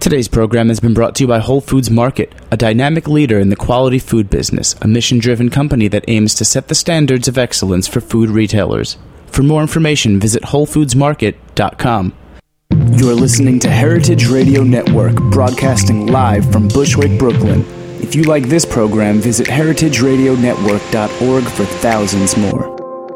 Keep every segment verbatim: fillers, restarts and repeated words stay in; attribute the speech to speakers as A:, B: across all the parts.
A: Today's program has been brought to you by Whole Foods Market, a dynamic leader in the quality food business, a mission-driven company that aims to set the standards of excellence for food retailers. For more information, visit whole foods market dot com. You're listening to Heritage Radio Network, broadcasting live from Bushwick, Brooklyn. If you like this program, visit heritage radio network dot org for thousands more.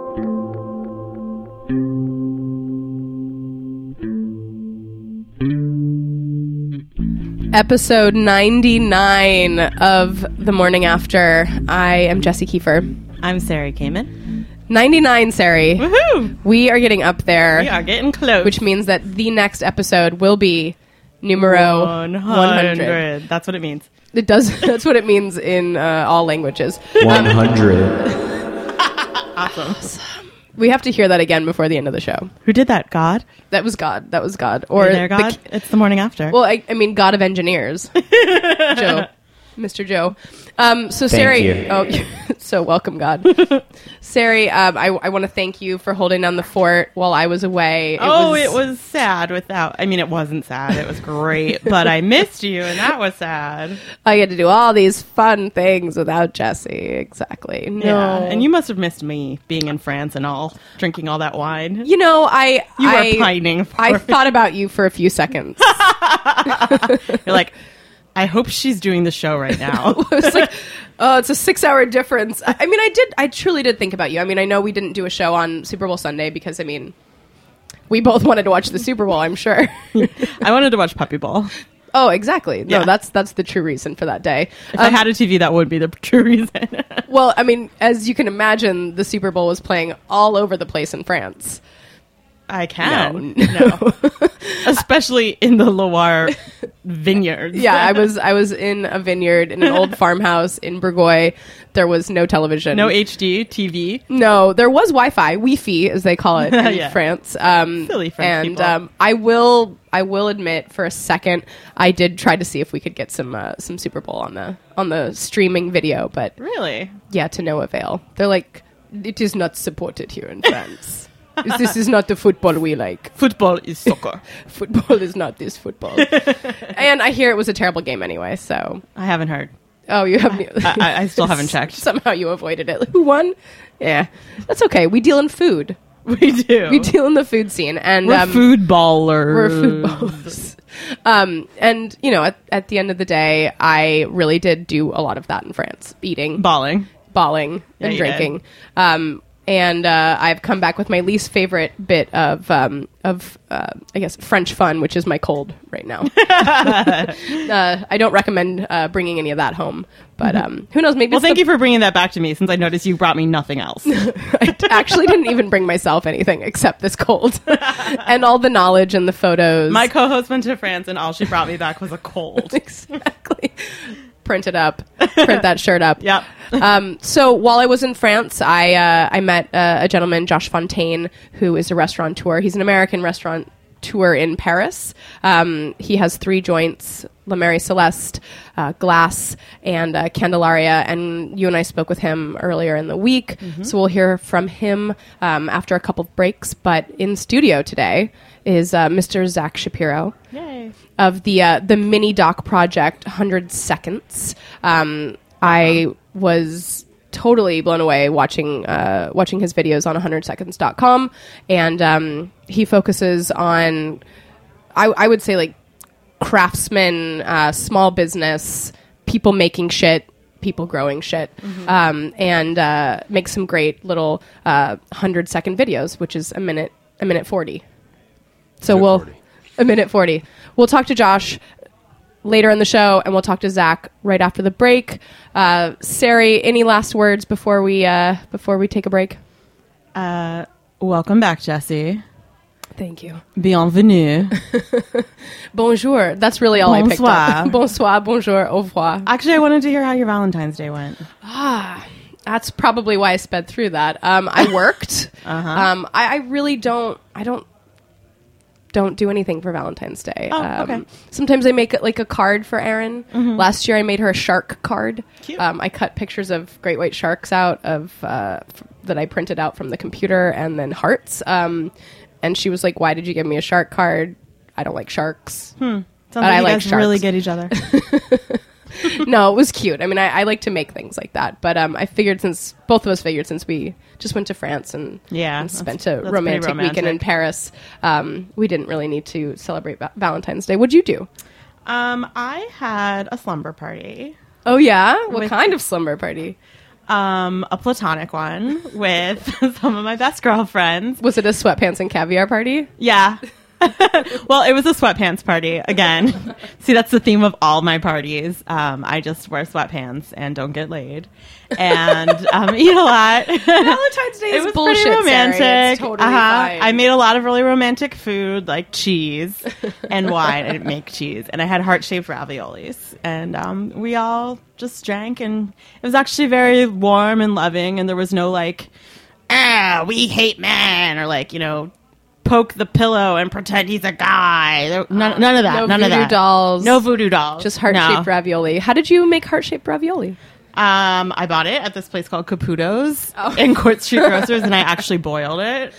B: Episode ninety-nine of The Morning After. I am Jessie Kiefer.
C: I'm Sari Kamen.
B: ninety-nine, Sari.
C: Woohoo!
B: We are getting up there.
C: We are getting close.
B: Which means that the next episode will be numero one hundred.
C: That's what it means.
B: It does. That's what it means in uh, all languages.
A: one hundred.
C: Awesome.
B: We have to hear that again before the end of the show.
C: Who did that? God?
B: That was God. That was God. Or
C: Hey there, God?
B: The,
C: it's The Morning After.
B: well, I, I mean, God of Engineers. Joe. Mister Joe. Um, so,
A: Thank
B: Sari.
A: you.
B: Oh, so welcome, God. Sari, um, I, I want to thank you for holding down the fort while I was away. It
C: oh,
B: was,
C: it was sad without... I mean, it wasn't sad. It was great. But I missed you, and that was sad.
B: I get to do all these fun things without Jessie. Exactly. No.
C: Yeah. And you must have missed me being in France and all, drinking all that wine.
B: You know, I...
C: You
B: I,
C: were pining for
B: I
C: it.
B: thought about you for a few seconds.
C: You're like... I hope she's doing the show right now.
B: I was like, oh, it's a six-hour difference. I, I mean, I did, I truly did think about you. I mean, I know we didn't do a show on Super Bowl Sunday because, I mean, we both wanted to watch the Super Bowl, I'm sure.
C: I wanted to watch Puppy Bowl.
B: Oh, exactly. No,
C: Yeah.
B: that's that's the true reason for that day.
C: If I had a T V, that would be the true reason.
B: Well, I mean, as you can imagine, the Super Bowl was playing all over the place in France.
C: I can.
B: No.
C: No. Especially in the Loire vineyards.
B: Yeah, I was I was in a vineyard in an old farmhouse in Bourgogne. There was no television.
C: No H D T V.
B: No, there was Wi-Fi, Wi-Fi as they call it in
C: Yeah.
B: France. Um,
C: Silly French
B: and
C: people.
B: um, I will I will admit for a second I did try to see if we could get some uh, some Super Bowl on the on the streaming video, but
C: Really?
B: yeah, to no avail. They're like, it is not supported here in France. This is not the football we like.
C: Football is soccer.
B: Football is not this football. And I hear it was a terrible game anyway, so...
C: I haven't heard.
B: Oh, you have...
C: I, I, I still haven't checked.
B: Somehow you avoided it. Who won? Yeah. That's okay. We deal in food.
C: We do.
B: We deal in the food scene. And
C: We're
B: um,
C: food ballers.
B: We're food ballers. um, and, you know, at, at the end of the day, I really did do a lot of that in France. Eating.
C: Balling.
B: Balling
C: Yeah,
B: and
C: you
B: drinking. Um, and uh, I've come back with my least favorite bit of, um, of uh, I guess, French fun, which is my cold right now. uh, I don't recommend uh, bringing any of that home. But um, who knows? Maybe
C: Well,
B: it's
C: thank
B: the-
C: you for bringing that back to me, since I noticed you brought me nothing else.
B: I actually didn't even bring myself anything except this cold. And all the knowledge and the photos.
C: My co-host went to France, and all she brought me back was a cold.
B: Exactly. Print it up. Print that shirt up.
C: Yep.
B: Um, so while I was in France, I uh, I met uh, a gentleman, Josh Fontaine, who is a restaurateur. He's an American restaurateur in Paris. Um, he has three joints, La Mary Celeste, uh, Glass, and uh, Candelaria. And you and I spoke with him earlier in the week.
C: Mm-hmm.
B: So we'll hear from him um, after a couple of breaks. But in studio today is uh, Mister Zach Shapiro.
C: Yay.
B: Of the uh, the mini doc project, one hundred seconds. Um, I was totally blown away watching uh, watching his videos on one hundred seconds dot com, and um, he focuses on, I, I would say, like craftsmen, uh, small business, people making shit, people growing shit,
C: Mm-hmm.
B: um, and uh, makes some great little uh, one hundred second videos, which is a minute a minute forty. So we'll. forty. A minute forty. We'll talk to Josh later in the show, and we'll talk to Zach right after the break. Uh, Sari, any last words before we uh, before we take a break?
C: Uh, welcome back, Jessie.
B: Thank you.
C: Bienvenue.
B: Bonjour. That's really all
C: Bonsoir.
B: I picked up. Bonsoir, bonjour, au revoir.
C: Actually, I wanted to hear how your Valentine's Day went.
B: Ah, that's probably why I sped through that. Um, I worked.
C: Uh-huh.
B: um, I, I really don't. I don't. Don't do anything for Valentine's Day.
C: Oh,
B: um,
C: okay.
B: Sometimes I make like a card for Erin.
C: Mm-hmm.
B: Last year I made her a shark card.
C: Cute.
B: Um, I cut pictures of great white sharks out of uh, f- that I printed out from the computer, and then hearts. Um, and she was like, "Why did you give me a shark card? I don't like sharks."
C: Hmm. Sounds
B: but
C: like
B: I
C: you
B: like
C: guys
B: sharks.
C: really get each other.
B: No, it was cute. I mean, I, I like to make things like that, but um, I figured since both of us figured since we just went to France and,
C: Yeah,
B: and
C: that's-
B: spent
C: that's
B: a
C: pretty
B: romantic, weekend in
C: romantic.
B: Paris, um, we didn't really need to celebrate va- Valentine's Day. What'd you do?
C: Um, I had a slumber party.
B: Oh yeah, what
C: With-
B: kind of slumber party?
C: Um, a platonic one with some of my best girlfriends.
B: Was it a sweatpants and caviar party?
C: Yeah. Well, it was a sweatpants party again. See, that's the theme of all my parties. Um, I just wear sweatpants and don't get laid, and um, eat a lot.
B: Valentine's Day
C: It
B: is
C: was
B: bullshit.
C: pretty romantic.
B: Sarah. It's totally
C: Uh-huh.
B: fine.
C: I made a lot of really romantic food, like cheese and wine. I didn't make cheese, and I had heart-shaped raviolis, and um, we all just drank, and it was actually very warm and loving, and there was no like, ah, we hate men, or like, you know, poke the pillow and pretend he's a guy. There, none, none of that.
B: No
C: none of
B: voodoo
C: that.
B: dolls.
C: No voodoo dolls.
B: Just heart-shaped
C: No.
B: ravioli. How did you make heart-shaped ravioli?
C: Um, I bought it at this place called Caputo's
B: Oh.
C: in Court Street Grocers, and I actually boiled it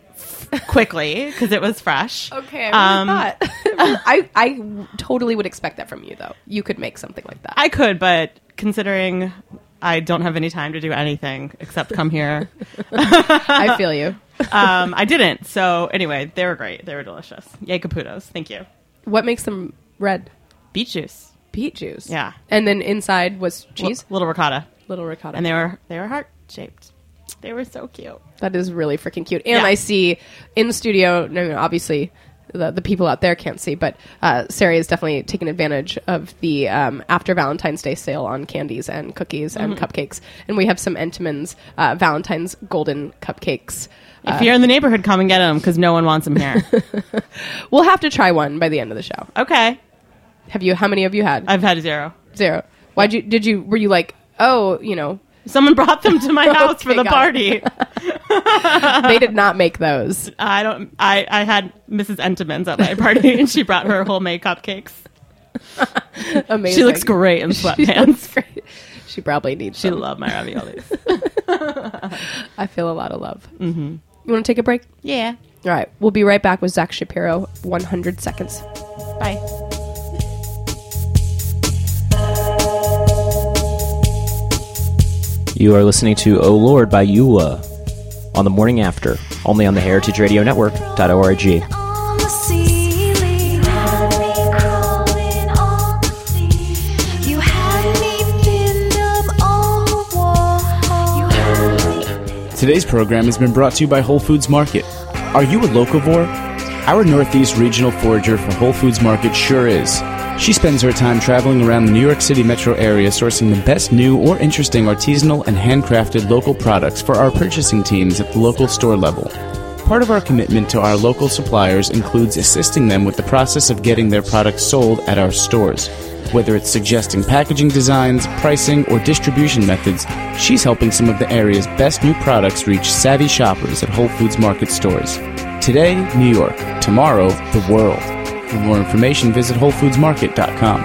C: quickly because it was fresh.
B: Okay, I
C: Um,
B: really thought. I, I totally would expect that from you, though. You could make something like that.
C: I could, but considering I don't have any time to do anything except come here,
B: I feel you.
C: um, I didn't. So anyway, they were great. They were delicious. Yay, Caputo's. Thank you.
B: What makes them red?
C: Beet juice.
B: Beet juice.
C: Yeah.
B: And then inside was cheese?
C: L- little ricotta.
B: Little ricotta.
C: And they were they were heart shaped. They were so cute.
B: That is really freaking cute. And
C: Yeah.
B: I see in the studio, no, no, obviously the, the people out there can't see, but uh, Sarah is definitely taking advantage of the um, after Valentine's Day sale on candies and cookies and cupcakes. And we have some Entenmann's uh, Valentine's golden cupcakes.
C: If you're in the neighborhood, come and get them because no one wants them here.
B: We'll have to try one by the end of the show.
C: Okay.
B: Have you? How many have you had?
C: I've had zero.
B: Zero. Why'd you? Did you? Were you like, oh, you know,
C: Someone brought them to my house for
B: Okay,
C: the
B: got
C: party.
B: they did not make those.
C: I don't. I, I had Missus Entenmann's at my party, and she brought her homemade cupcakes.
B: Amazing.
C: She looks great in
B: She
C: sweatpants.
B: looks great. She probably needs.
C: She
B: them.
C: loved my raviolis.
B: I feel a lot of love. Mm-hmm. You want to take a break?
C: Yeah.
B: All right. We'll be right back with Zach Shapiro. one hundred seconds.
C: Bye.
D: You are listening to Oh Lord by Eula on the morning after, only on the heritage radio network dot org.
E: On the ceiling, had me crawling on the sea. You had me pinned up on the wall. You had me.
A: Today's program has been brought to you by Whole Foods Market. Are you a locavore? Our Northeast Regional Forager for Whole Foods Market sure is. She spends her time traveling around the New York City metro area sourcing the best new or interesting artisanal and handcrafted local products for our purchasing teams at the local store level. Part of our commitment to our local suppliers includes assisting them with the process of getting their products sold at our stores. Whether it's suggesting packaging designs, pricing, or distribution methods, she's helping some of the area's best new products reach savvy shoppers at Whole Foods Market stores. Today, New York. Tomorrow, the world. For more information, visit whole foods market dot com.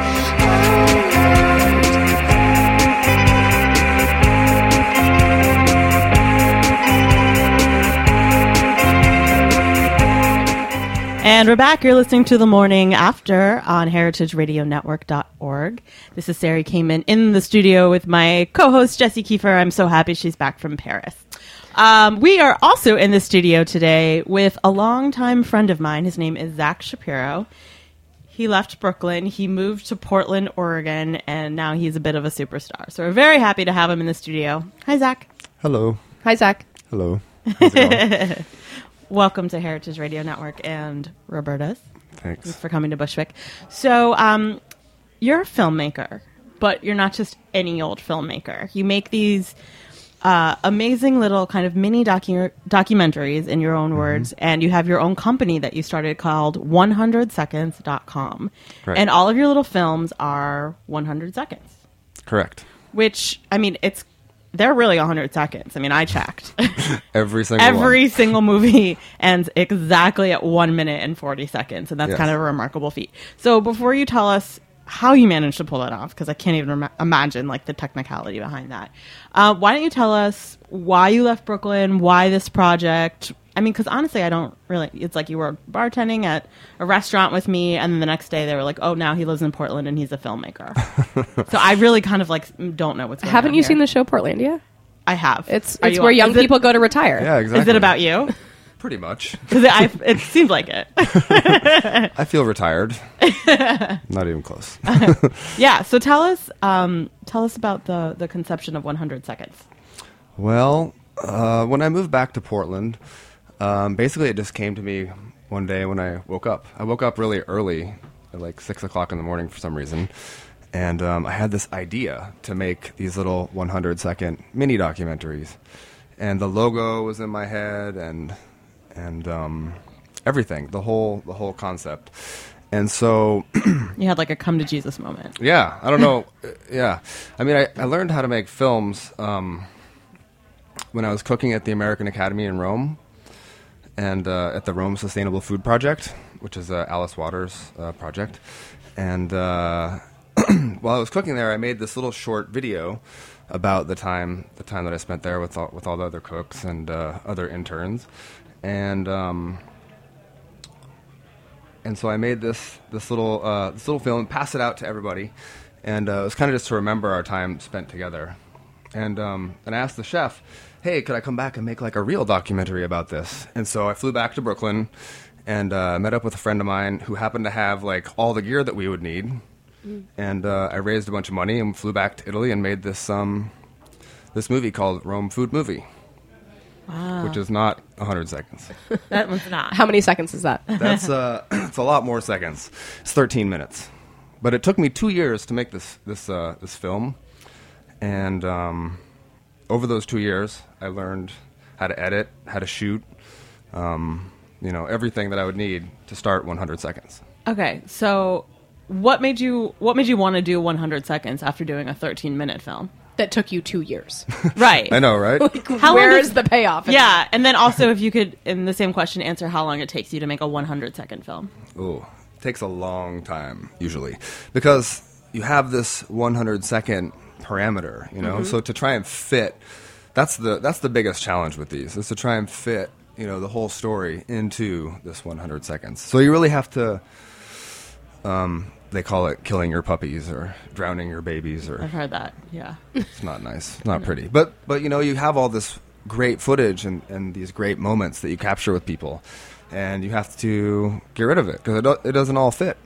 C: And we're back. You're listening to The Morning After on heritage radio network dot org. This is Sarah Kamen in the studio with my co-host, Jessie Kiefer. I'm so happy she's back from Paris. Um, we are also in the studio today with a longtime friend of mine. His name is Zach Shapiro. He left Brooklyn. He moved to Portland, Oregon, and now he's a bit of a superstar. So we're very happy to have him in the studio. Hi, Zach.
F: Hello.
B: Hi, Zach.
F: Hello. How's it going?
C: Welcome to Heritage Radio Network and Roberta's.
F: Thanks.
C: Thanks for coming to Bushwick. So, um, you're a filmmaker, but you're not just any old filmmaker. You make these uh, amazing little kind of mini docu- documentaries, in your own
F: Mm-hmm.
C: words, and you have your own company that you started called one hundred seconds dot com.
F: Right.
C: And all of your little films are one hundred seconds,
F: Correct.
C: which, I mean, it's they're really one hundred seconds. I mean, I checked.
F: Every single
C: Every
F: one.
C: single movie ends exactly at one minute and forty seconds, and that's
F: Yes.
C: kind of a remarkable feat. So before you tell us how you managed to pull that off, because I can't even ima- imagine like the technicality behind that, uh, why don't you tell us why you left Brooklyn, why this project, I mean, because honestly, I don't really. It's like you were bartending at a restaurant with me, and then the next day they were like, "Oh, now he lives in Portland and he's a filmmaker." So I really kind of like don't know what's going
B: Haven't
C: on
B: you
C: here.
B: seen the show Portlandia?
C: I have.
B: It's
C: Are
B: it's
C: you
B: where
C: on-
B: young
C: is it-
B: people go to retire.
F: Yeah, exactly.
C: Is it about you?
F: Pretty much.
C: Because it, I- it seems like it.
F: I feel retired. Not even close.
C: Yeah. So tell us, um, tell us about the the conception of one hundred seconds.
F: Well, uh, when I moved back to Portland, um, basically it just came to me one day when I woke up. I woke up really early, at like six o'clock in the morning for some reason, and um, I had this idea to make these little one hundred second mini documentaries, and the logo was in my head, and and um, everything, the whole the whole concept, and so.
C: You had like a come to Jesus moment.
F: Yeah, I don't know. uh, yeah, I mean, I, I learned how to make films um, when I was cooking at the American Academy in Rome, and uh, at the Rome Sustainable Food Project, which is uh, Alice Waters' uh, project. And uh, while I was cooking there, I made this little short video about the time the time that I spent there with all, with all the other cooks and uh, other interns, and. Um, And so I made this this little uh, this little film, passed it out to everybody, and uh, it was kind of just to remember our time spent together. And um, and I asked the chef, "Hey, could I come back and make like a real documentary about this?" And so I flew back to Brooklyn, and uh, met up with a friend of mine who happened to have like all the gear that we would need, mm. and uh, I raised a bunch of money and flew back to Italy and made this um this movie called Rome Food Movie. Wow. Which is not one hundred seconds.
C: That one's not.
B: How many seconds is that?
F: That's uh, it's a lot more seconds. It's thirteen minutes, but it took me two years to make this this uh, this film, and um, over those two years, I learned how to edit, how to shoot, um, you know, everything that I would need to start one hundred seconds.
C: Okay, so what made you what made you want to do one hundred seconds after doing a thirteen minute film?
B: That took you two years.
C: Right.
F: I know, right?
C: How
B: Where
C: long
B: is
C: does-
B: the payoff?
C: Yeah, and then also if you could, in the same question, answer how long it takes you to make a one hundred second film.
F: Ooh, it takes a long time usually because you have this one hundred second parameter, you know. So to try and fit, that's the that's the biggest challenge with these is to try and fit, you know, the whole story into this one hundred seconds. So you really have to. Um, they call it killing your puppies or drowning your babies, or
C: I've heard that. Yeah.
F: it's not nice, it's not pretty. But but you know, you have all this great footage and, and these great moments that you capture with people, and you have to get rid of it because it, do- it doesn't all fit.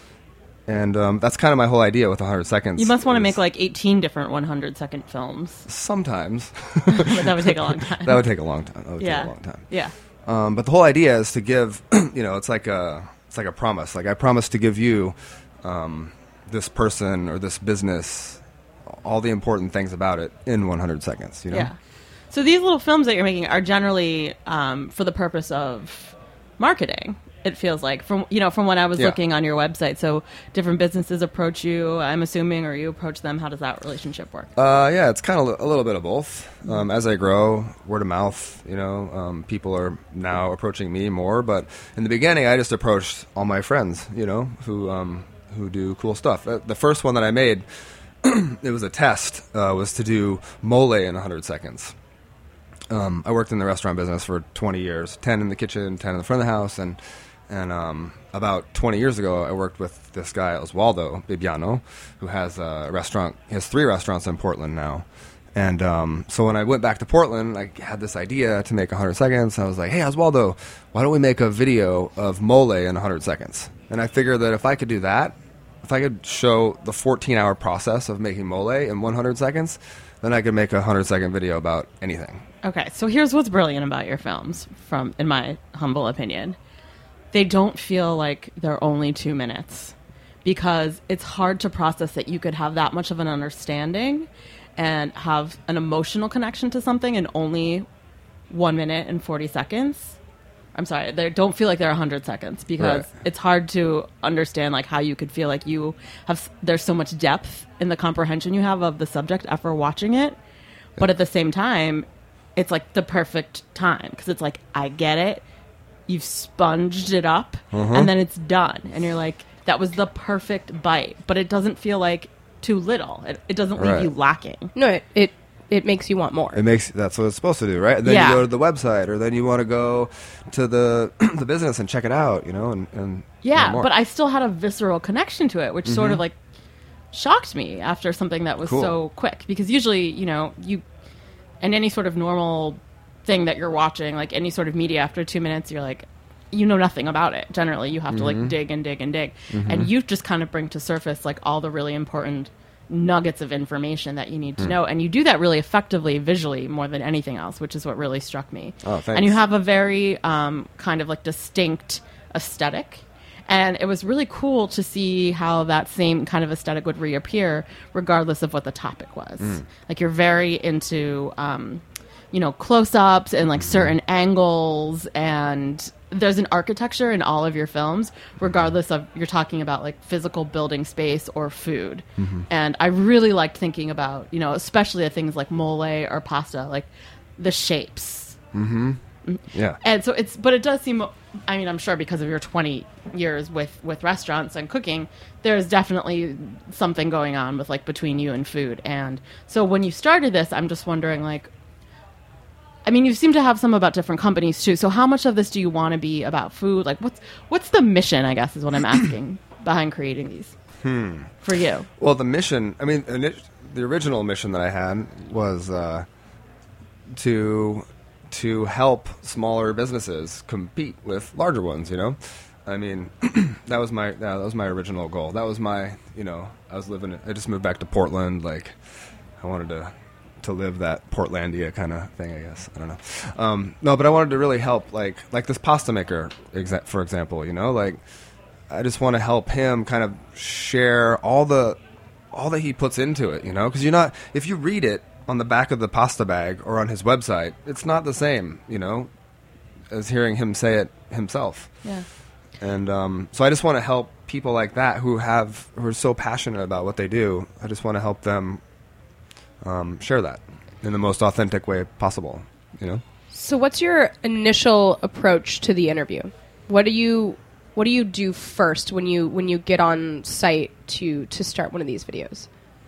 F: And um, that's kind of my whole idea with one hundred seconds.
C: You must want to
F: is
C: make like eighteen different one hundred second films.
F: sometimes
C: But that would take a long time.
F: that would take a long time. That would
C: yeah.
F: take a long time.
C: Yeah.
F: Um, but the whole idea is to give, you know, it's like a it's like a promise. Like I promise to give you um, this person or this business all the important things about it in one hundred seconds. You know.
C: Yeah. So these little films that you're making are generally um, for the purpose of marketing. It feels like from you know from when I was
F: Yeah.
C: looking on your website. So different businesses approach you, I'm assuming, or you approach them. How does that relationship work?
F: Uh, yeah, it's kind of a little bit of both. Um, as I grow, word of mouth, you know, um, people are now approaching me more. But in the beginning, I just approached all my friends, you know, who um, who do cool stuff. Uh, the first one that I made, it was a test, uh, was to do mole in one hundred seconds. Um, I worked in the restaurant business for twenty years, ten in the kitchen, ten in the front of the house, and and um, about twenty years ago, I worked with this guy Oswaldo Bibiano, who has a restaurant. He has three restaurants in Portland now. And um, so when I went back to Portland, I had this idea to make one hundred seconds. I was like, hey, Oswaldo, why don't we make a video of mole in one hundred seconds? And I figured that if I could do that, if I could show the fourteen-hour process of making mole in one hundred seconds, then I could make a one hundred second video about anything.
C: Okay, so here's what's brilliant about your films, from in my humble opinion. They don't feel like they're only two minutes because it's hard to process that you could have that much of an understanding and have an emotional connection to something in only one minute and forty seconds. I'm sorry, they don't feel like they're one hundred seconds because
F: Right.
C: it's hard to understand like how you could feel like you have, there's so much depth in the comprehension you have of the subject after watching it. But at the same time, it's like the perfect time because it's like, I get it. You've sponged it up and then it's done. And you're like, that was the perfect bite. But it doesn't feel like too little. It, it doesn't leave
F: Right.
C: you lacking.
B: No, it, it it makes you want more.
F: It makes that's what it's supposed to do, right? And then
C: Yeah.
F: you go to the website, or then you want to go to the the business and check it out, you know, and, and
C: Yeah,
F: learn more.
C: but I still had a visceral connection to it, which sort of like shocked me after something that was
F: Cool.
C: so quick. Because usually, you know, you and any sort of normal thing that you're watching, like any sort of media, after two minutes, you're like, you know nothing about it. Generally, you have to like dig and dig and dig, and you just kind of bring to surface like all the really important nuggets of information that you need to know, and you do that really effectively visually more than anything else, which is what really struck me.
F: Oh, thanks.
C: And you have a very um, kind of like distinct aesthetic. And it was really cool to see how that same kind of aesthetic would reappear regardless of what the topic was. Like you're very into, um, you know, close-ups and like certain angles, and there's an architecture in all of your films, regardless of you're talking about like physical building space or food. And I really liked thinking about, you know, especially the things like mole or pasta, like the shapes.
F: yeah.
C: And so it's, but it does seem, I mean, I'm sure because of your twenty years with, with restaurants and cooking, there's definitely something going on with like between you and food. And so when you started this, I'm just wondering like, I mean, you seem to have some about different companies too. So how much of this do you want to be about food? Like what's, what's the mission, I guess, is what I'm asking behind creating these for you.
F: Well, the mission, I mean, ini- the original mission that I had was uh, to to help smaller businesses compete with larger ones, you know? I mean, that was my yeah, that was my original goal. That was my, you know, I was living, I just moved back to Portland, like, I wanted to to live that Portlandia kind of thing, I guess. I don't know. Um, no, but I wanted to really help, like, like this pasta maker, exa- for example, you know? Like, I just want to help him kind of share all the all that he puts into it, you know? Because you're not, if you read it on the back of the pasta bag or on his website, it's not the same, you know, as hearing him say it himself.
C: Yeah.
F: And um, so I just want to help people like that who have who are so passionate about what they do. I just want to help them um, share that in the most authentic way possible, you know?
B: So what's your initial approach to the interview? What do you what do you do first when you when you get on site to to start one of these videos?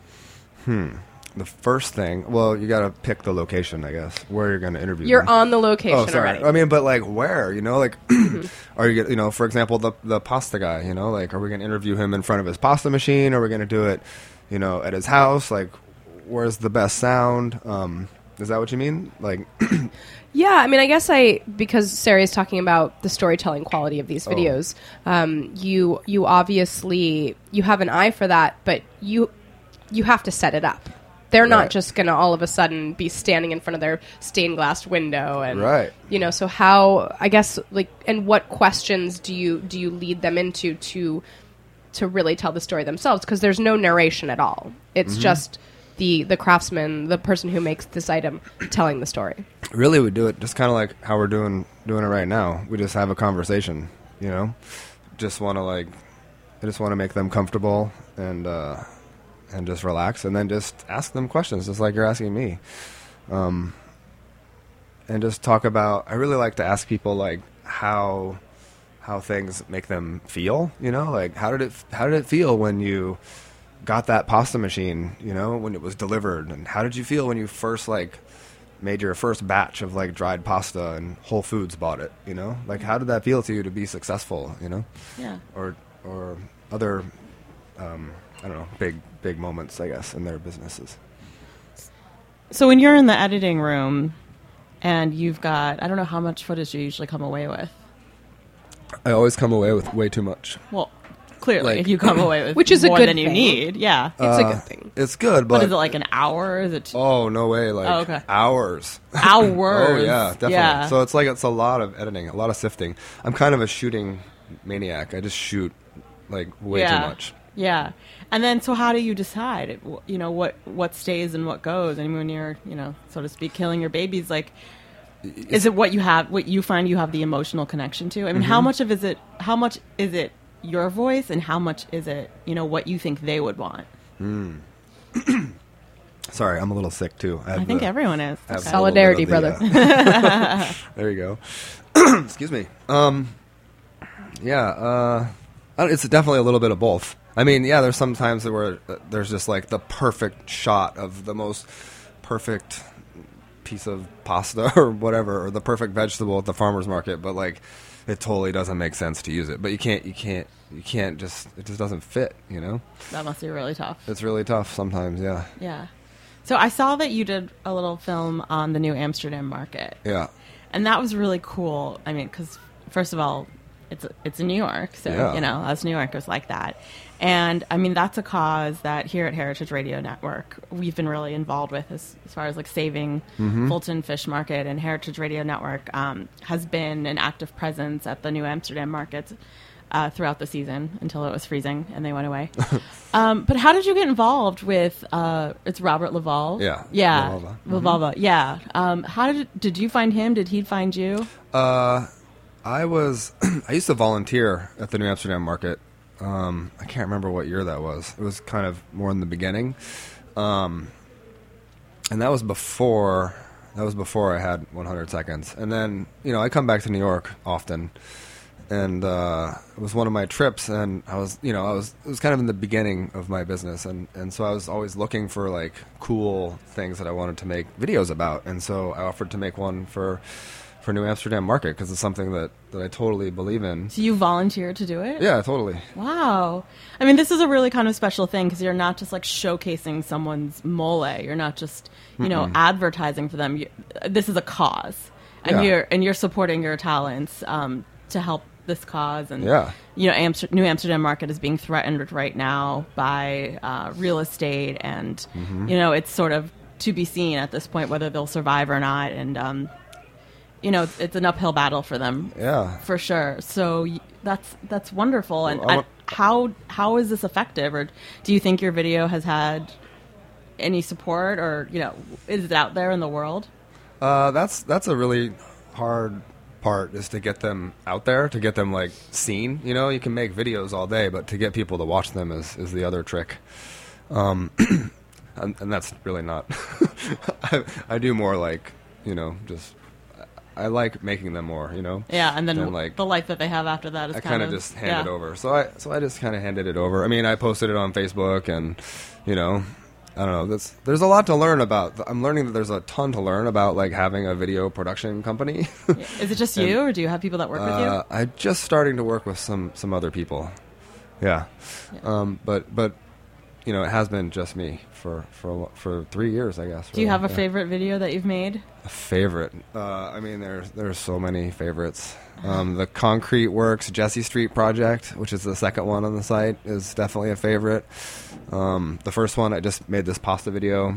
F: The first thing, well, you got to pick the location, I guess, where you're going to interview
B: You're
F: them.
B: on the location
F: Oh, sorry.
B: already.
F: I mean, but like where, you know, like, are you, gonna- you know, for example, the the pasta guy, you know, like, are we going to interview him in front of his pasta machine? Are we going to do it, you know, at his house? Like, where's the best sound? Um, is that what you mean? Like,
B: Yeah, I mean, I guess I because Sarah is talking about the storytelling quality of these
F: Oh.
B: videos. Um, you you obviously you have an eye for that, but you you have to set it up. They're not
F: Right.
B: just going to all of a sudden be standing in front of their stained glass window, and
F: Right.
B: you know. So how I guess like and what questions do you do you lead them into to to really tell the story themselves? Because there's no narration at all. It's
F: Mm-hmm.
B: just the the craftsman, the person who makes this item, telling the story.
F: really, we do it just kind of like how we're doing doing it right now. We just have a conversation, you know. Just want to like, I just want to make them comfortable and uh, and just relax, and then just ask them questions, just like you're asking me, um, and just talk about. I really like to ask people like how how things make them feel. You know, like how did it how did it feel when you got that pasta machine? You know, when it was delivered, and how did you feel when you first like made your first batch of like dried pasta and Whole Foods bought it, you know? Like how did that feel to you to be successful, you know?
C: Yeah.
F: Or or other um, I don't know, big big moments, I guess, in their businesses.
C: So when you're in the editing room and you've got, I don't know how much footage you usually come away with.
F: I always come away with way too much.
C: Well, clearly,
F: Like-
C: you come away with
B: Which is a
C: more
B: good
C: than you
B: thing.
C: need. Yeah.
B: It's a
F: Uh,
B: good thing.
F: It's good,
C: But
F: but
C: is it like an hour? Is it t-
F: oh, no way, like
C: Oh, okay.
F: hours.
C: hours?
F: Oh yeah, definitely.
C: Yeah.
F: So it's like it's a lot of editing, a lot of sifting. I'm kind of a shooting maniac. I just shoot like way
C: yeah.
F: too much.
C: Yeah. And then, so how do you decide, it, you know, what, what stays and what goes? And when you're, you know, so to speak, killing your babies, like, is it what you have, what you find you have the emotional connection to? I mean,
F: Mm-hmm.
C: how much of is it, how much is it your voice and how much is it, you know, what you think they would want?
F: Sorry, I'm a little sick too.
C: I think
F: the-
C: everyone is.
F: I have
C: Okay.
F: a
B: Solidarity,
F: little bit of the,
B: brother.
F: uh, there you go. Excuse me. Um, yeah, uh, I don't- it's definitely a little bit of both. I mean, yeah, there's some times where uh, there's just like the perfect shot of the most perfect piece of pasta or whatever, or the perfect vegetable at the farmer's market, but like it totally doesn't make sense to use it. But you can't, you can't, you can't just, it just doesn't fit, you know?
C: That must be really tough.
F: It's really tough sometimes, yeah.
C: Yeah. So I saw that you did a little film on the New Amsterdam market.
F: Yeah.
C: And that was really cool. I mean, because first of all, it's it's in New York, so
F: Yeah.
C: you know us New Yorkers like that. And I mean, that's a cause that here at Heritage Radio Network we've been really involved with, as, as far as like saving
F: Mm-hmm.
C: Fulton Fish Market. And Heritage Radio Network um, has been an active presence at the New Amsterdam markets uh, throughout the season until it was freezing and they went away. um, but how did you get involved with? Uh, it's Robert Laval.
F: Yeah,
C: yeah,
F: Lavalva.
C: Lavalva. Yeah. Um, how did did you find him? Did he find you?
F: Uh, I was, I used to volunteer at the New Amsterdam market. Um, I can't remember what year that was. It was kind of more in the beginning. Um, and that was before, that was before I had one hundred seconds. And then, you know, I come back to New York often. And uh, it was one of my trips, and I was, you know, I was, it was kind of in the beginning of my business, and, and so I was always looking for like cool things that I wanted to make videos about, and so I offered to make one for, for New Amsterdam Market because it's something that, that I totally believe in.
C: So you volunteered to do it?
F: Yeah, totally.
C: Wow. I mean, this is a really kind of special thing because you're not just like showcasing someone's mole. You're not just, you know, advertising for them. You, this is a cause, and
F: Yeah.
C: you're and you're supporting your talents um, to help this cause. And
F: Yeah.
C: you know, Amster- New Amsterdam Market is being threatened right now by uh, real estate, and
F: Mm-hmm.
C: you know, it's sort of to be seen at this point whether they'll survive or not. And um, you know, it's, it's an uphill battle for them.
F: Yeah.
C: For sure. So y- that's that's wonderful. And
F: Well, I
C: I-
F: want-
C: how how is this effective, or do you think your video has had any support, or you know, is it out there in the world?
F: Uh, that's that's a really hard part, is to get them out there, to get them like seen. You know, you can make videos all day, but to get people to watch them is, is the other trick. Um, and, and that's really not. I, I do more like, you know, just I like making them more. You know.
C: Yeah, and then
F: Than, like,
C: the life that they have after that is
F: I
C: kind
F: kind
C: of
F: of just hand
C: yeah.
F: it over. So I so I just kind of handed it over. I mean, I posted it on Facebook, and you know, I don't know. That's there's a lot to learn about. I'm learning that there's a ton to learn about like having a video production company.
C: Is it just you, or do you have people that work with you?
F: uh, I'm just starting to work with some some other people. Yeah,
C: Yeah.
F: Um, but but you know, it has been just me for for a lo- for three years, I guess.
C: Do you
F: really.
C: have a
F: Yeah.
C: favorite video that you've made?
F: A favorite? Uh, I mean, there's there's so many favorites. Um, the Concrete Works Jesse Street project, which is the second one on the site, is definitely a favorite. Um, the first one, I just made this pasta video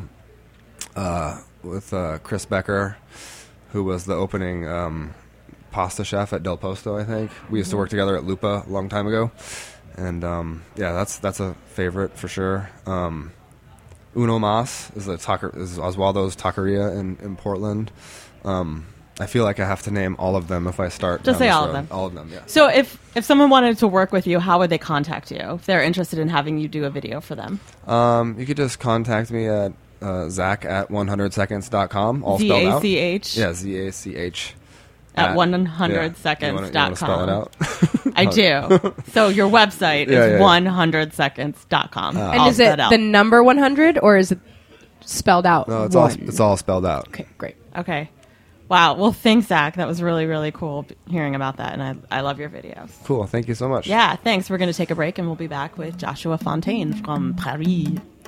F: uh, with uh, Chris Becker, who was the opening um, pasta chef at Del Posto, I think. We used to work together at Lupa a long time ago. And um, yeah, that's that's a favorite for sure. Um, Uno Mas is a taco- is Oswaldo's Taqueria in, in Portland. Um, I feel like I have to name all of them if I start.
C: Just
F: down
C: say
F: this
C: all of
F: road.
C: them.
F: All of them, yeah.
C: So if if someone wanted to work with you, how would they contact you if they're interested in having you do a video for them?
F: Um, you could just contact me at uh, Zach at one hundred seconds dot com, all
C: Z
F: spelled
C: A
F: out.
C: C H
F: Yeah, Z A C H.
C: at one
F: yeah.
C: hundred seconds
F: You wanna-
C: dot
F: you wanna
C: com.
F: spell it out?
C: I do. So your website
F: Yeah, yeah,
C: is
F: yeah.
C: one hundred seconds dot com.
B: And is it the number one hundred, or is it spelled out?
F: No, it's
B: one?
F: all it's all spelled out.
B: Okay, great.
C: Okay. Wow. Well, thanks, Zach. That was really, really cool b- hearing about that. And I, I love your videos.
F: Cool. Thank you so much.
C: Yeah, thanks. We're going to take a break and we'll be back with Joshua Fontaine from Paris.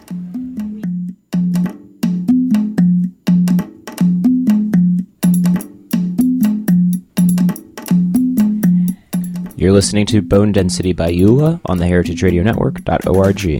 D: You're listening to Bone Density by Eula on the heritage radio network dot org.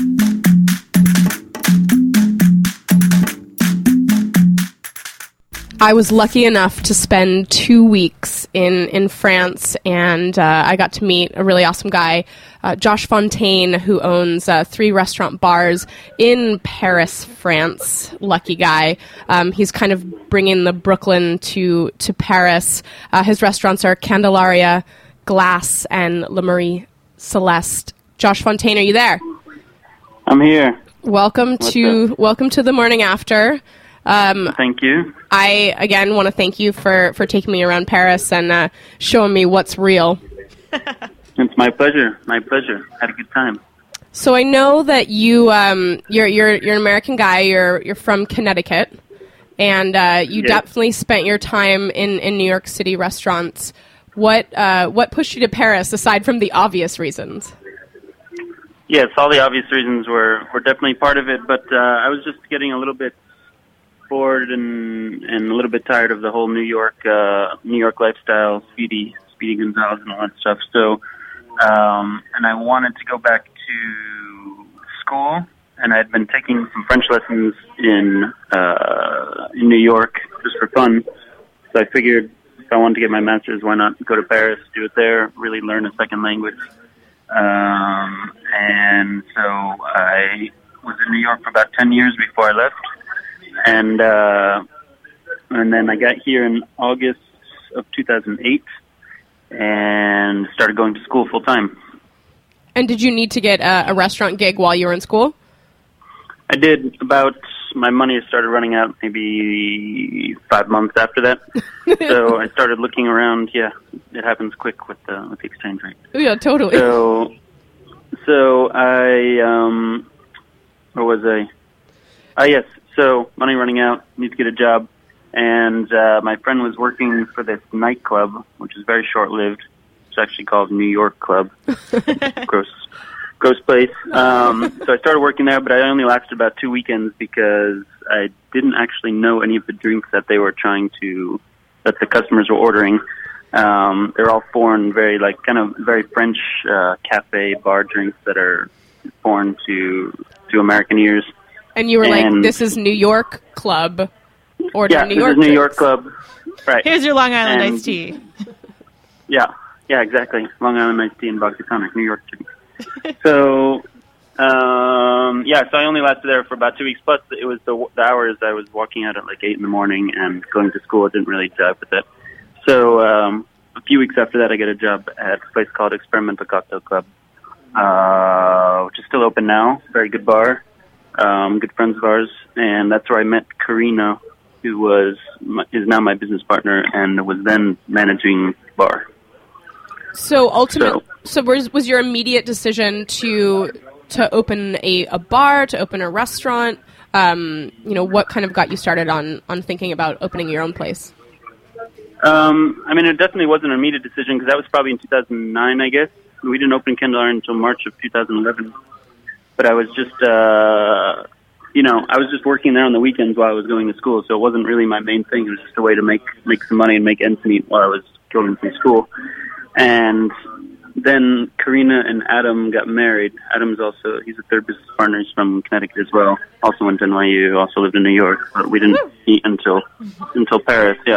B: I was lucky enough to spend two weeks in, in France, and uh, I got to meet a really awesome guy, uh, Josh Fontaine, who owns uh, three restaurant bars in Paris, France. Lucky guy. Um, he's kind of bringing the Brooklyn to, to Paris. Uh, his restaurants are Candelaria, Glass, and La Marie Celeste. Josh Fontaine, are you there?
G: I'm here.
B: Welcome
G: What's
B: to
G: up?
B: welcome to the morning after. Um,
G: Thank you.
B: I again want to thank you for, for taking me around Paris and uh, showing me what's real.
G: It's my pleasure. My pleasure. Had a good time.
B: So I know that you um, you're you're you're an American guy. You're you're from Connecticut, and uh, you
G: Yes.
B: definitely spent your time in, in New York City restaurants. What uh, what pushed you to Paris aside from the obvious reasons?
G: Yes, all the obvious reasons were, were definitely part of it, but uh, I was just getting a little bit bored and and a little bit tired of the whole New York uh, New York lifestyle, Speedy Speedy Gonzales and all that stuff. So, um, and I wanted to go back to school, and I'd been taking some French lessons in uh, in New York just for fun. So I figured if I wanted to get my master's, why not go to Paris, do it there, really learn a second language. Um, and so I was in New York for about ten years before I left. And, uh, and then I got here in August of two thousand eight and started going to school full time.
B: And did you need to get a, a restaurant gig while you were in school?
G: I did about, my money started running out maybe five months after that. So I started looking around. Yeah, it happens quick with the, with the exchange rate.
B: Yeah, totally.
G: So, so I, um, where was I? Ah, yes. So money running out, need to get a job, and uh, my friend was working for this nightclub, which is very short-lived. It's actually called New York Club. gross, gross place. Um, so I started working there, but I only lasted about two weekends because I didn't actually know any of the drinks that they were trying to, that the customers were ordering. Um, they're all foreign, very like kind of very French uh, cafe bar drinks that are foreign to to American ears.
B: And you were like,
G: and-
B: this is New York Club. Order
G: Yeah,
B: New
G: this
B: York
G: is New
B: drinks.
G: York Club. Right.
C: Here's your Long Island
G: And-
C: iced tea.
G: Yeah, yeah, exactly. Long Island iced tea and vodka tonic, New York drink. So, um, yeah, so I only lasted there for about two weeks. Plus, it was the, the hours I was walking out at like eight in the morning and going to school. It didn't really jive with it. So, um, a few weeks after that, I get a job at a place called Experimental Cocktail Club, uh, which is still open now. Very good bar. Um, good friends of ours, and that's where I met Karina, who was my, is now my business partner and was then managing the bar.
B: So ultimately,
G: So-
B: so, was was your immediate decision to to open a, a bar, to open a restaurant? Um, you know, what kind of got you started on on thinking about opening your own place?
G: Um, I mean, it definitely wasn't an immediate decision because that was probably in two thousand nine, I guess. We didn't open Kendall Iron until March of two thousand eleven. But I was just, uh, you know, I was just working there on the weekends while I was going to school, so it wasn't really my main thing. It was just a way to make make some money and make ends meet while I was going through school. And then Karina and Adam got married. Adam's also, he's a third business partner. He's from Connecticut as well. Also went to N Y U, also lived in New York, but we didn't meet until until Paris, yeah.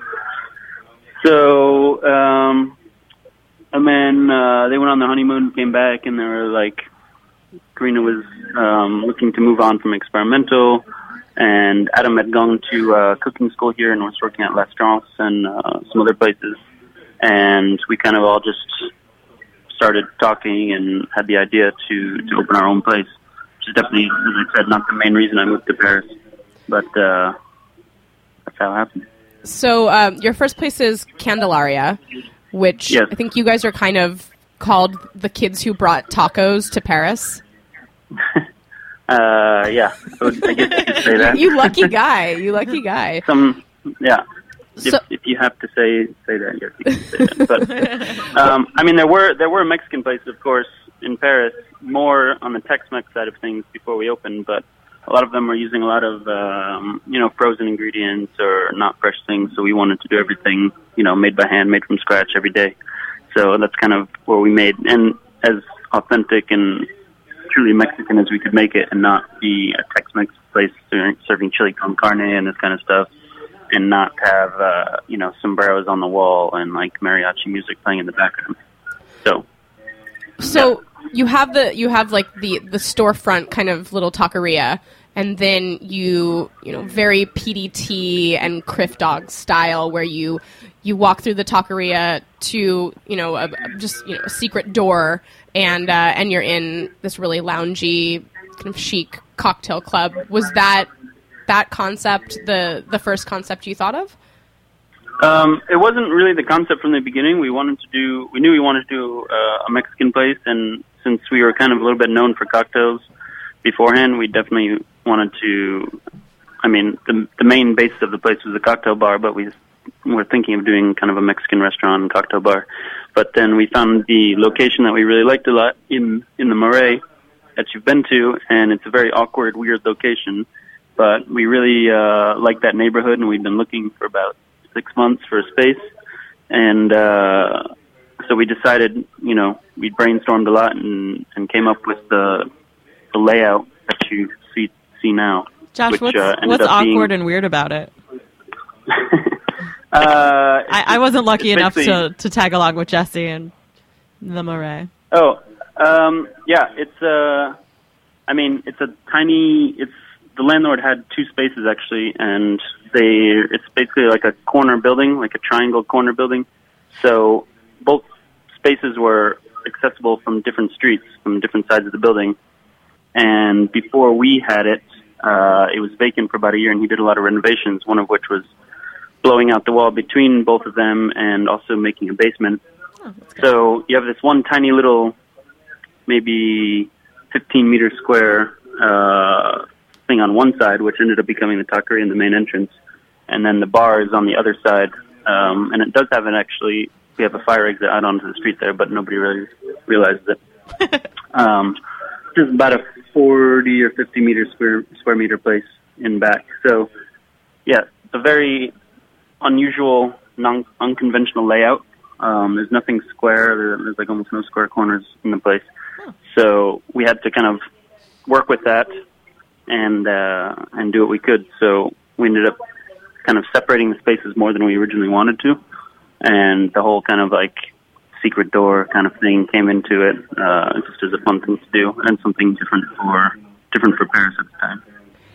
G: So, um, and then uh, they went on their honeymoon, came back, and they were like, Karina was um, looking to move on from experimental, and Adam had gone to uh, cooking school here and was working at L'Astrance and uh, some other places. And we kind of all just started talking and had the idea to, to open our own place, which is definitely, as I said, not the main reason I moved to Paris, but uh, that's how it happened.
B: So um, your first place is Candelaria, which
G: Yes.
B: I think you guys are kind of called the kids who brought tacos to Paris.
G: Uh, yeah, so I guess you could say that.
B: You lucky guy. You lucky guy.
G: Some, yeah. If,
B: So-
G: if you have to say say that, yes, you can say that. But um, I mean, there were there were Mexican places, of course, in Paris, more on the Tex-Mex side of things before we opened. But a lot of them were using a lot of um, you know frozen ingredients or not fresh things. So we wanted to do everything you know made by hand, made from scratch every day. So that's kind of where we made and as authentic and truly Mexican as we could make it, and not be a Tex-Mex place serving, serving chili con carne and this kind of stuff. And not have, uh, you know, sombreros on the wall and, like, mariachi music playing in the background. So,
B: So you have the you have like the the storefront kind of little taqueria, and then you you know very P D T and Criff Dog style, where you you walk through the taqueria to you know a, a- just you know a secret door, and uh, and you're in this really loungy kind of chic cocktail club. Was that that concept the the first concept you thought of?
G: um, it wasn't really the concept from the beginning. We wanted to do, we knew we wanted to do uh, a Mexican place, and since we were kind of a little bit known for cocktails beforehand, we definitely wanted to. I mean, the the main basis of the place was a cocktail bar, but we were thinking of doing kind of a Mexican restaurant and cocktail bar. But then we found the location that we really liked a lot in in the Marais that you've been to, and it's a very awkward, weird location. But we really uh, like that neighborhood, and we've been looking for about six months for a space. And uh, so we decided, you know, we brainstormed a lot and, and came up with the the layout that you see see now.
C: Josh,
G: which,
C: what's,
G: uh, ended
C: what's
G: up
C: awkward
G: being,
C: and weird about it?
G: uh,
C: I, I wasn't lucky
G: it's
C: enough
G: basically-
C: to, to tag along with Jesse and the Marais.
G: Oh, um, yeah, it's uh, I mean, it's a tiny. It's the landlord had two spaces actually, and they. It's basically like a corner building, like a triangle corner building. So both spaces were accessible from different streets, from different sides of the building. And before we had it, uh, it was vacant for about a year, and he did a lot of renovations. One of which was blowing out the wall between both of them, and also making a basement.
C: Oh, that's good.
G: So you have this one tiny little, maybe fifteen meter square uh, thing on one side, which ended up becoming the taqueria in the main entrance, and then the bar is on the other side. Um, and it does have an actually, we have a fire exit out onto the street there, but nobody really realizes it. um, it's about a forty or fifty meter square square meter place in back. So, yeah, a very unusual, non unconventional layout. Um, there's nothing square. There, there's like almost no square corners in the place.
C: Oh.
G: So we had to kind of work with that and uh, and do what we could. So we ended up kind of separating the spaces more than we originally wanted to, and the whole kind of like secret door kind of thing came into it, uh, just as a fun thing to do and something different for different for Paris at the time.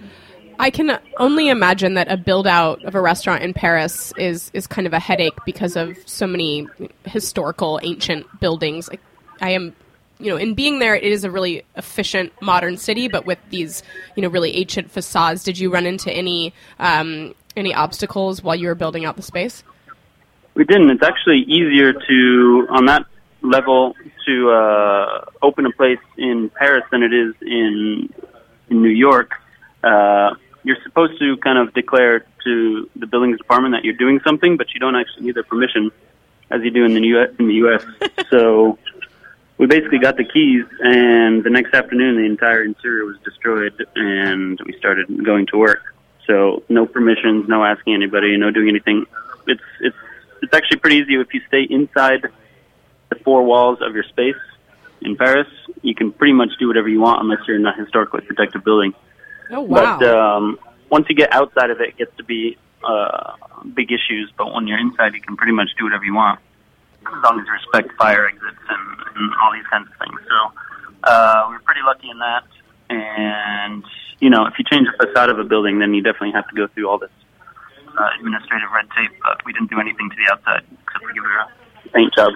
B: I can only imagine that a build out of a restaurant in Paris is is kind of a headache because of so many historical ancient buildings. Like, I am, you know, in being there, it is a really efficient modern city, but with these, you know, really ancient facades. Did you run into any um, any obstacles while you were building out the space?
G: We didn't. It's actually easier to, on that level, to uh, open a place in Paris than it is in in New York. Uh, you're supposed to kind of declare to the buildings department that you're doing something, but you don't actually need their permission, as you do in the U S. In the U S. So we basically got the keys, and the next afternoon, the entire interior was destroyed, and we started going to work. So no permissions, no asking anybody, no doing anything. It's it's it's actually pretty easy if you stay inside the four walls of your space in Paris. You can pretty much do whatever you want unless you're in a historically protected building.
B: Oh, wow.
G: But um, once you get outside of it, it gets to be uh, big issues. But when you're inside, you can pretty much do whatever you want, as long as you respect fire exits and, and all these kinds of things. So uh, we were pretty lucky in that. And, you know, if you change the facade of a building, then you definitely have to go through all this uh, administrative red tape. But we didn't do anything to the outside except for give it a paint job.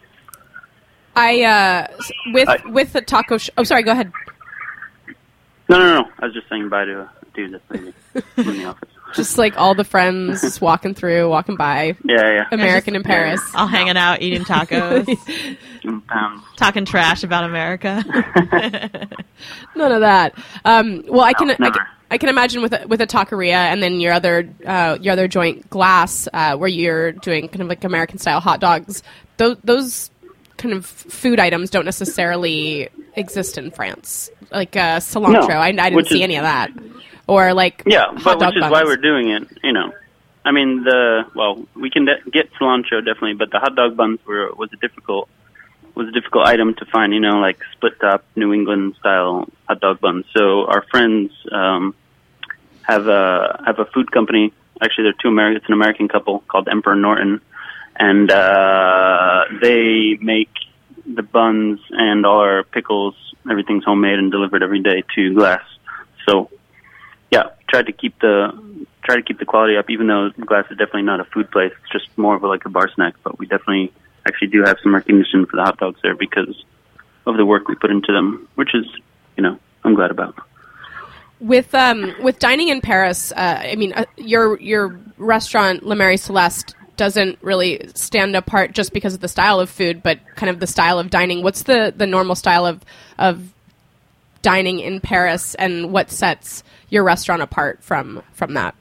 B: I uh, s- with
G: I-
B: with the taco. Sh- oh, sorry. Go ahead.
G: No, no, no. I was just saying bye to a dude that's leaving in the office.
B: Just like all the friends just walking through, walking by,
G: Yeah, yeah.
B: American in Paris.
C: All hanging out, eating tacos,
G: Um,
C: talking trash about America.
B: None of that. Um, well, I can,
G: No,
B: I can
G: never.
B: I can imagine with a, with a taqueria and then your other uh, your other joint Glass, uh, where you're doing kind of like American style hot dogs. Those those kind of food items don't necessarily exist in France, like uh, cilantro.
G: No,
B: I, I didn't
G: which
B: see
G: is-
B: any of that. Or like
G: Yeah,
B: hot
G: but
B: dog
G: which is
B: buns.
G: why we're doing it. You know, I mean the well, we can de- get cilantro definitely, but the hot dog buns were was a difficult was a difficult item to find. You know, like split top New England style hot dog buns. So our friends um, have a have a food company. Actually, they're two American. It's an American couple called Emperor Norton, and uh, they make the buns and all our pickles. Everything's homemade and delivered every day to Glass. So. Yeah, tried to keep the try to keep the quality up, even though Glass is definitely not a food place. It's just more of a, like a bar snack. But we definitely actually do have some recognition for the hot dogs there because of the work we put into them, which is, you know, I'm glad about.
B: With um with dining in Paris, uh, I mean, uh, your your restaurant Le Marais Celeste doesn't really stand apart just because of the style of food, but kind of the style of dining. What's the, the normal style of of dining in Paris, and what sets your restaurant apart from from that?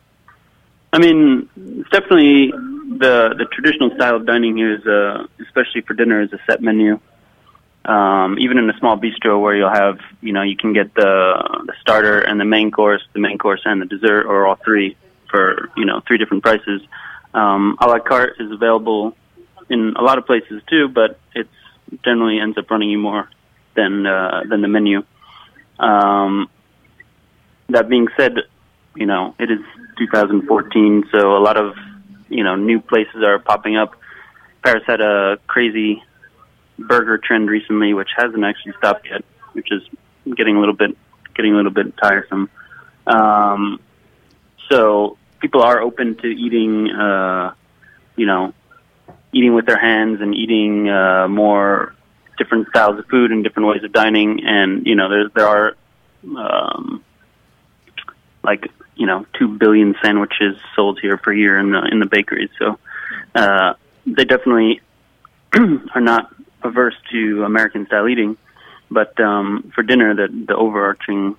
G: I mean, it's definitely the the traditional style of dining here is, uh, especially for dinner, is a set menu. Um, even in a small bistro where you'll have, you know, you can get the the starter and the main course, the main course and the dessert, or all three for, you know, three different prices. Um, a la carte is available in a lot of places too, but it's generally ends up running you more than uh, than the menu. Um, that being said, you know, it is two thousand fourteen, so a lot of, you know, new places are popping up. Paris had a crazy burger trend recently, which hasn't actually stopped yet, which is getting a little bit getting a little bit tiresome. Um, so people are open to eating, uh, you know, eating with their hands and eating uh, more different styles of food and different ways of dining. And, you know, there there are um, like, you know, two billion sandwiches sold here per year in the in the bakeries. So uh, they definitely are not averse to American style eating. But um, for dinner, the the overarching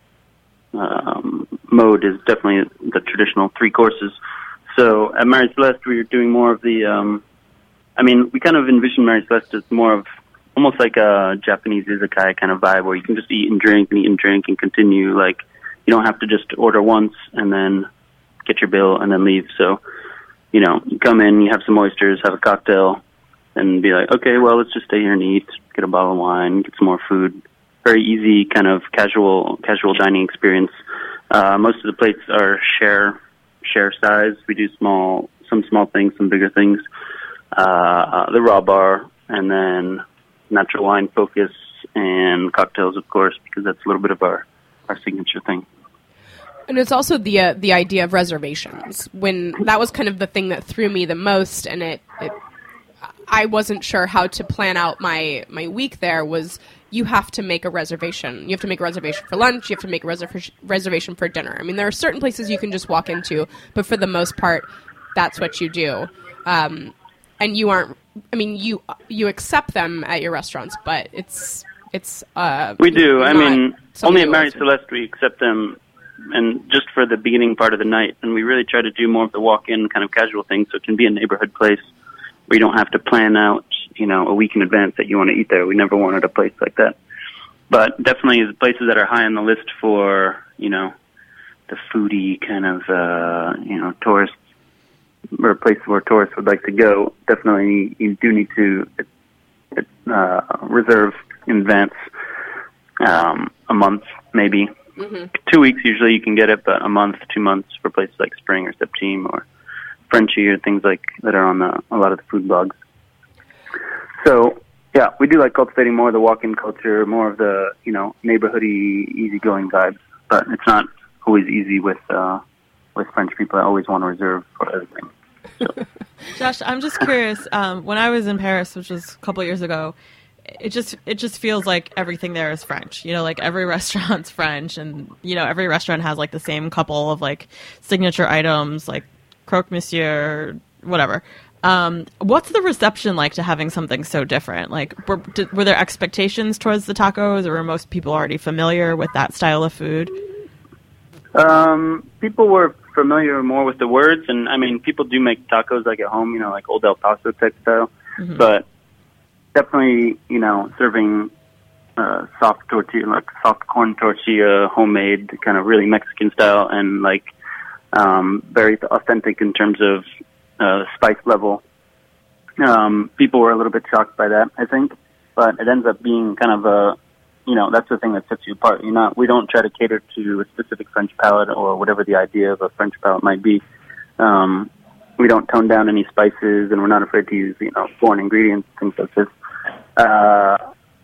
G: um, mode is definitely the traditional three courses. So at Mary Celeste, we were doing more of the. Um, I mean, we kind of envision Mary Celeste as more of almost like a Japanese izakaya kind of vibe, where you can just eat and drink and eat and drink and continue. Like, you don't have to just order once and then get your bill and then leave. So, you know, you come in, you have some oysters, have a cocktail, and be like, okay, well, let's just stay here and eat, get a bottle of wine, get some more food. Very easy kind of casual casual dining experience. Uh, most of the plates are share share size. We do small, some small things, some bigger things. Uh, the raw bar, and then natural wine focus, and cocktails, of course, because that's a little bit of our, our signature thing.
B: And it's also the uh, the idea of reservations. When that was kind of the thing that threw me the most, and it, it I wasn't sure how to plan out my, my week there, was you have to make a reservation. You have to make a reservation for lunch. You have to make a reserv- reservation for dinner. I mean, there are certain places you can just walk into, but for the most part, that's what you do. Um, and you aren't, I mean, you you accept them at your restaurants, but it's, it's uh,
G: we do. I mean, only at Mary
B: to.
G: Celeste we accept them, and just for the beginning part of the night. And we really try to do more of the walk-in kind of casual thing, so it can be a neighborhood place where you don't have to plan out, you know, a week in advance that you want to eat there. We never wanted a place like that. But definitely the places that are high on the list for, you know, the foodie kind of, uh, you know, tourists, or a place where tourists would like to go, definitely you do need to uh, reserve in advance, um, a month maybe. Mm-hmm. Two weeks usually you can get it, but a month, two months for places like Spring or Septime or Frenchie or things like that are on the, a lot of the food blogs. So, yeah, we do like cultivating more of the walk-in culture, more of the, you know, neighborhoody, easygoing vibes. But it's not always easy with uh, with French people. I always want to reserve for everything. So.
C: Josh, I'm just curious. Um, when I was in Paris, which was a couple years ago, it just it just feels like everything there is French. You know, like every restaurant's French, and you know, every restaurant has like the same couple of like signature items, like croque monsieur, whatever. Um, what's the reception like to having something so different? Like, were, did, were there expectations towards the tacos, or were most people already familiar with that style of food?
G: Um, people were familiar more with the words, and I mean, people do make tacos like at home, you know, like Old El Paso type style, mm-hmm. but definitely, you know, serving uh, soft tortilla, like soft corn tortilla, homemade, kind of really Mexican style, and like um, very authentic in terms of uh, spice level. Um, people were a little bit shocked by that, I think, but it ends up being kind of a, you know, that's the thing that sets you apart. You're not, we don't try to cater to a specific French palate or whatever the idea of a French palate might be. Um, we don't tone down any spices, and we're not afraid to use, you know, foreign ingredients, things like this. Uh,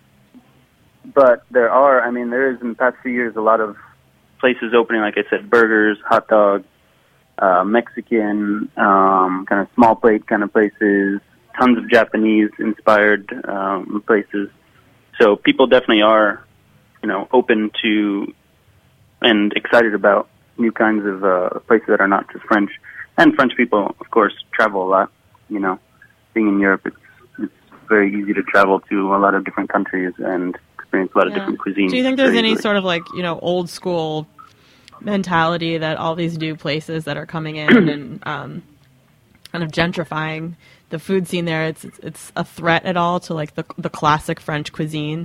G: but there are, I mean, there is in the past few years a lot of places opening, like I said, burgers, hot dogs, uh, Mexican, um, kind of small plate kind of places, tons of Japanese-inspired um, places. So people definitely are, you know, open to and excited about new kinds of uh, places that are not just French. and French people, of course, travel a lot. You know, being in Europe, it's it's very easy to travel to a lot of different countries and experience a lot of
C: Yeah.
G: different cuisines.
C: Do you think there's
G: very
C: any
G: easily.
C: sort of like, you know, old school mentality that all these new places that are coming in and um, kind of gentrifying the food scene there, it's, it's it's a threat at all to like the the classic French cuisine?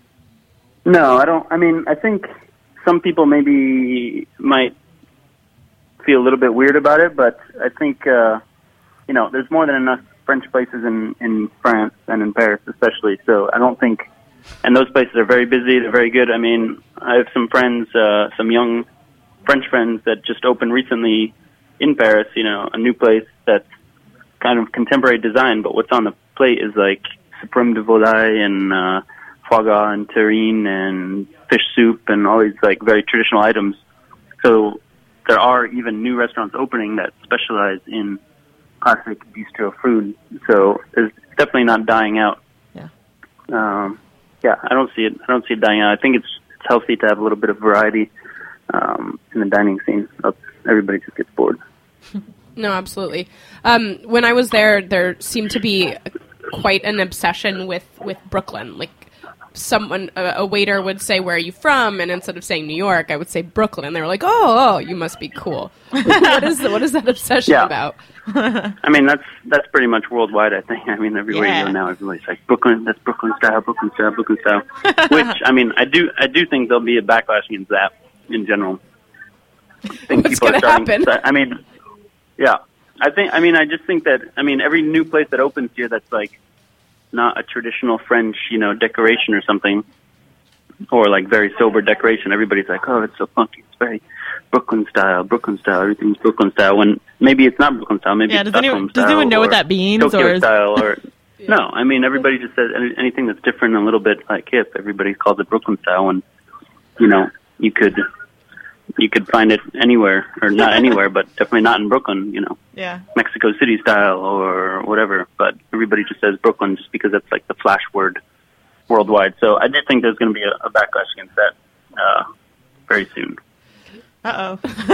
G: No, I don't. I mean, I think some people maybe might feel a little bit weird about it, but I think, uh, you know, there's more than enough French places in, in France and in Paris especially, so I don't think, and those places are very busy, they're very good. I mean, I have some friends, uh, some young French friends that just opened recently in Paris, you know, a new place that's kind of contemporary design, but what's on the plate is like Supreme de volaille and uh, foie gras and terrine and fish soup and all these like very traditional items. So there are even new restaurants opening that specialize in classic bistro food. So it's definitely not dying out.
C: Yeah.
G: Um, yeah, I don't see it. I don't see it dying out. I think it's, it's healthy to have a little bit of variety um, in the dining scene. Else everybody just gets bored.
B: No, absolutely. Um, when I was there, there seemed to be quite an obsession with, with Brooklyn. Like, someone, a, a waiter would say, "Where are you from?" And instead of saying New York, I would say Brooklyn. And they were like, "Oh, oh, you must be cool." what is the, what is that obsession
G: Yeah.
B: about?
G: I mean, that's that's pretty much worldwide, I think. I mean, everywhere
C: Yeah.
G: you go now, everybody's like, Brooklyn, that's Brooklyn style, Brooklyn style, Brooklyn style. Which, I mean, I do I do think there'll be a backlash against that in general. I think
B: What's
G: people are
B: gonna
G: starting-
B: happen?
G: I mean, yeah. I think, I mean, I just think that, I mean, every new place that opens here that's like not a traditional French, you know, decoration or something, or like very sober decoration, everybody's like, "Oh, it's so funky. It's very Brooklyn style, Brooklyn style. Everything's Brooklyn style." When maybe it's not Brooklyn style. Maybe
C: Yeah,
G: it's
C: does anyone-
G: Stockholm
C: does
G: style
C: anyone know what
G: or
C: that means,
G: Tokyo
C: or is-
G: style, or no? I mean, everybody just says any, anything that's different and a little bit like hip. Everybody calls it Brooklyn style, and you know, you could you could find it anywhere, or not anywhere, but definitely not in Brooklyn. You know,
C: Yeah.
G: Mexico City style or whatever. But everybody just says Brooklyn just because that's like the flash word worldwide. So I did think there's going to be a, a backlash against that uh, very soon.
C: Uh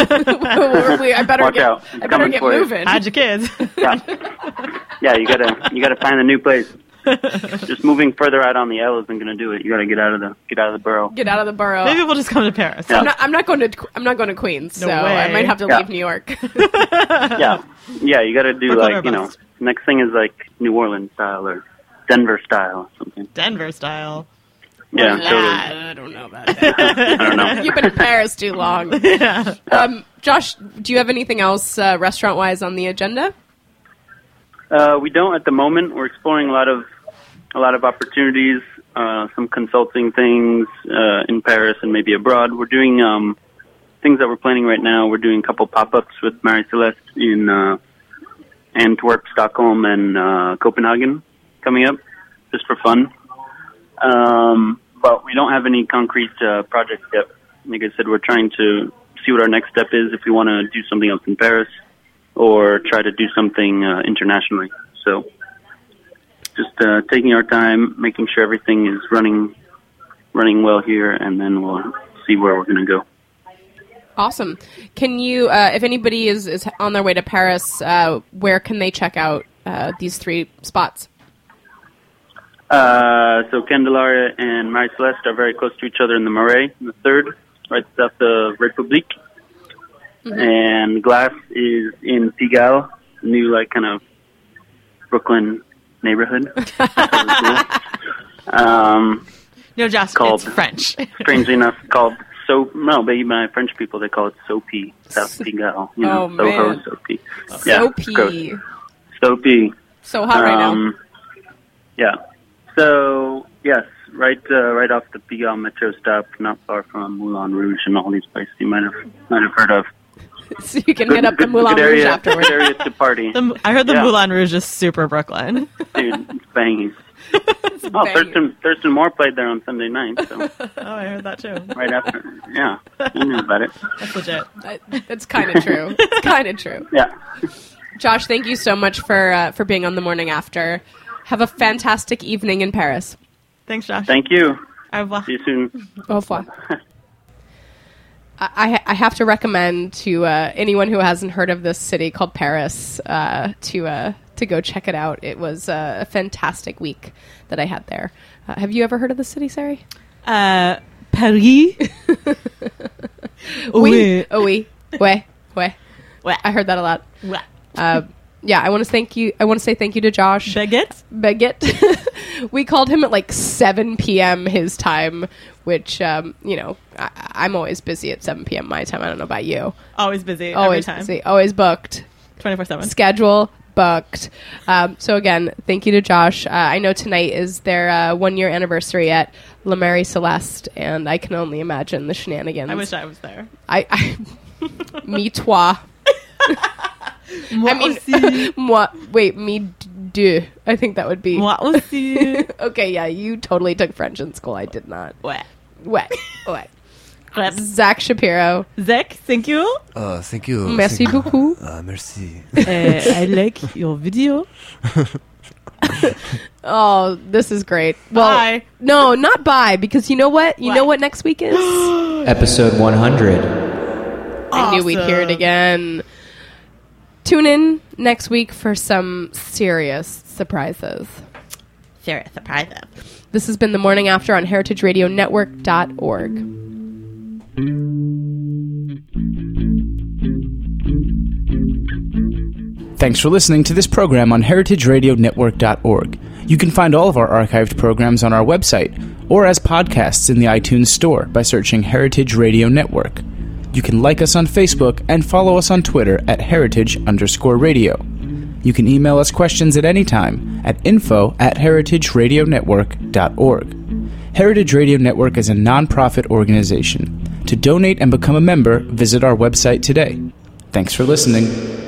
C: oh.
B: We- I better
G: Watch
B: get,
G: out.
B: I better
G: Coming
B: get
G: for you.
B: moving.
C: Hide your kids.
G: Yeah, yeah. You gotta you gotta find a new place. Just moving further out on the L isn't going to do it. You got to get out of the get out of the borough.
B: Get out of the borough.
C: Maybe we'll just come to Paris.
G: Yeah.
B: I'm not, I'm not going to. I'm not going to Queens,
C: No
B: so
C: way.
B: I might have to
G: Yeah.
B: leave New York.
G: Yeah, yeah. You got to do
C: Brooklyn or
G: like you know.
C: bust.
G: Next thing is like New Orleans style or Denver style or something.
C: Denver style.
G: Yeah,
B: Nah,
G: totally.
B: I don't know about that.
G: I don't know.
B: You've been in Paris too long.
C: Yeah.
B: Um, Josh, do you have anything else uh, restaurant-wise on the agenda?
G: Uh, we don't at the moment. We're exploring a lot of a lot of opportunities, uh, some consulting things uh, in Paris and maybe abroad. We're doing um, things that we're planning right now. We're doing a couple pop-ups with Marie Celeste in uh, Antwerp, Stockholm, and uh, Copenhagen coming up, just for fun. Um, but we don't have any concrete uh, projects yet. Like I said, we're trying to see what our next step is, if we want to do something else in Paris or try to do something uh, internationally. So just uh, taking our time, making sure everything is running running well here, and then we'll see where we're going to go.
B: Awesome. Can you, uh, if anybody is, is on their way to Paris, uh, where can they check out uh, these three spots?
G: Uh, so Candelaria and Marie Celeste are very close to each other in the Marais, in the third, right south of République. Mm-hmm. And Glass is in Pigalle, new like kind of Brooklyn neighborhood. Really cool. Um,
C: No, Josh,
G: Called-
C: it's French.
G: strangely enough, called So. No, but even my French people, they call it Soapy, South Pigalle. You know,
B: Oh,
G: Soho,
B: man.
G: Soapy.
B: Soapy.
G: Soapy.
B: So hot right now.
G: Um, Yeah. So yes, right, uh, right off the Pigalle metro stop, not far from Moulin Rouge and all these places you might have might have heard of.
B: So you can hit up the
G: good,
B: Moulin
G: good
B: Rouge
G: area,
B: afterwards.
G: good area to party,
C: The, I heard the
G: Yeah.
C: Moulin Rouge is super Brooklyn.
G: dude. It's banging. Oh,
B: banging.
G: Thurston Thurston Moore played there on Sunday night. So
C: Oh, I heard that too.
G: right after, yeah, I knew about it.
C: That's legit.
B: Uh, It's kind of true. It's kind of true.
G: Yeah.
B: Josh, thank you so much for uh, for being on The Morning After. Have a fantastic evening in Paris.
C: Thanks, Josh.
G: Thank you.
C: Au revoir.
G: See you soon.
B: Au revoir. I, I have to recommend to uh, anyone who hasn't heard of this city called Paris uh, to uh, to go check it out. It was uh, a fantastic week that I had there. Uh, have you ever heard of the city, Sari?
C: Uh, Paris.
B: Oui. Oh, oui. Ouais. Ouais.
C: Ouais.
B: I heard that a lot.
C: Ouais.
B: Uh, yeah, I want to thank you. I want to say thank you to Josh
C: Baguette.
B: Baguette. We called him at like seven p.m. his time, which um, you know I, I'm always busy at seven p.m. my time. I don't know about you.
C: Always busy.
B: Always
C: every time.
B: busy. Always booked.
C: twenty-four seven.
B: Schedule booked. Um, so again, thank you to Josh. Uh, I know tonight is their uh, one year anniversary at La Mary Celeste, and I can only imagine the shenanigans.
C: I wish I was there.
B: I, I me toi.
C: Moi
B: I mean,
C: aussi.
B: moi. Wait, me deux. I think that would be.
C: Moi aussi.
B: Okay, yeah, you totally took French in school. I did not.
C: Ouais.
B: Ouais. Ouais.
C: Crêpes.
B: Zach Shapiro.
C: Zach, thank you.
F: Uh, thank you.
B: Merci
F: Thank you.
B: beaucoup.
F: Uh, merci.
C: uh, I like your video.
B: Oh, this is great. Well,
C: Bye.
B: no, not bye, because you know what? You
C: What?
B: know what next week is?
D: Episode one hundred.
B: I knew we'd hear it
C: Awesome.
B: again. Tune in next week for some serious surprises.
C: Serious surprise.
B: This has been The Morning After on heritage radio network dot org.
A: Thanks for listening to this program on heritage radio network dot org. You can find all of our archived programs on our website or as podcasts in the iTunes Store by searching Heritage Radio Network. You can like us on Facebook and follow us on Twitter at heritage underscore radio. You can email us questions at any time at info at heritage radio network dot org. Heritage Radio Network is a non-profit organization. To donate and become a member, visit our website today. Thanks for listening.